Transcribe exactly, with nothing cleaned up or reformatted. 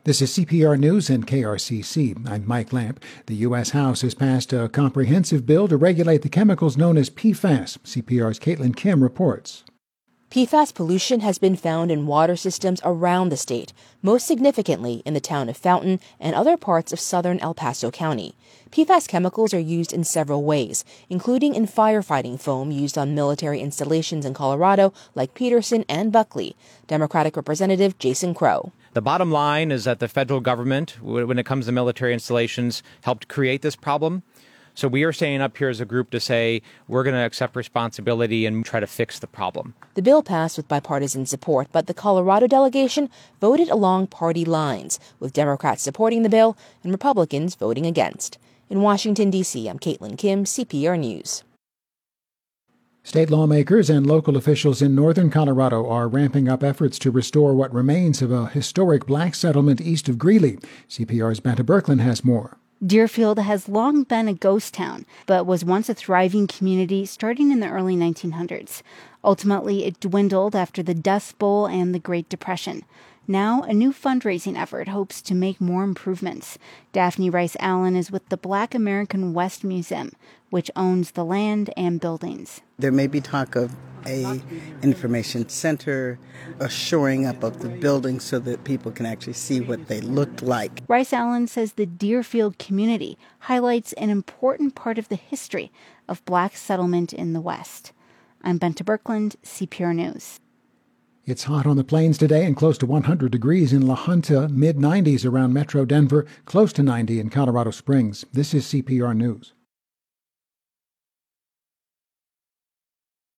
This is C P R News and K R C C. I'm Mike Lamp. The U S. House has passed a comprehensive bill to regulate the chemicals known as P FAS. C P R's Caitlin Kim reports. P FAS pollution has been found in water systems around the state, most significantly in the town of Fountain and other parts of southern El Paso County. P FAS chemicals are used in several ways, including in firefighting foam used on military installations in Colorado like Peterson and Buckley. Democratic Representative Jason Crow. The bottom line is that the federal government, when it comes to military installations, helped create this problem. So we are standing up here as a group to say we're going to accept responsibility and try to fix the problem. The bill passed with bipartisan support, but the Colorado delegation voted along party lines, with Democrats supporting the bill and Republicans voting against. In Washington, D C, I'm Caitlin Kim, C P R News. State lawmakers and local officials in northern Colorado are ramping up efforts to restore what remains of a historic black settlement east of Greeley. C P R's Benta Birkeland has more. Deerfield has long been a ghost town, but was once a thriving community starting in the early nineteen hundreds. Ultimately, it dwindled after the Dust Bowl and the Great Depression. Now, a new fundraising effort hopes to make more improvements. Daphne Rice Allen is with the Black American West Museum, which owns the land and buildings. There may be talk of a information center, a shoring up of the buildings so that people can actually see what they looked like. Rice Allen says the Deerfield community highlights an important part of the history of black settlement in the West. I'm Benta Birkeland, C P R News. It's hot on the plains today and close to one hundred degrees in La Junta, mid nineties around Metro Denver, close to ninety in Colorado Springs. This is C P R News.